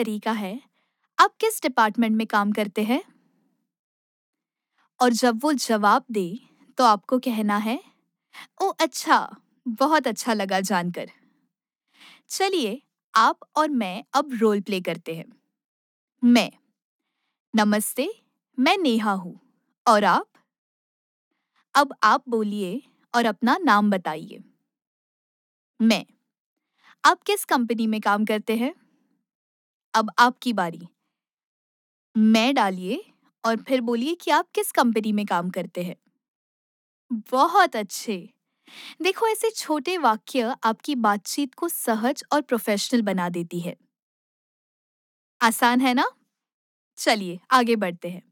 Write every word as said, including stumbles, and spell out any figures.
तरीका है, आप किस डिपार्टमेंट में काम करते हैं? और जब वो जवाब दे, तो आपको कहना है, ओह अच्छा, बहुत अच्छा लगा जानकर। चलिए, आप और मैं अब रोल प्ले करते हैं। मैं, नमस्ते, मैं नेहा हूँ। और आप? अब आप बोलिए और अपना नाम बताइए। मैं, आप किस कंपनी में काम करते हैं? अब आपकी बारी। मैं डालिए और फिर बोलिए कि आप किस कंपनी में काम करते हैं। बहुत अच्छे। देखो, ऐसे छोटे वाक्य आपकी बातचीत को सहज और प्रोफेशनल बना देती है। आसान है ना? चलिए आगे बढ़ते हैं।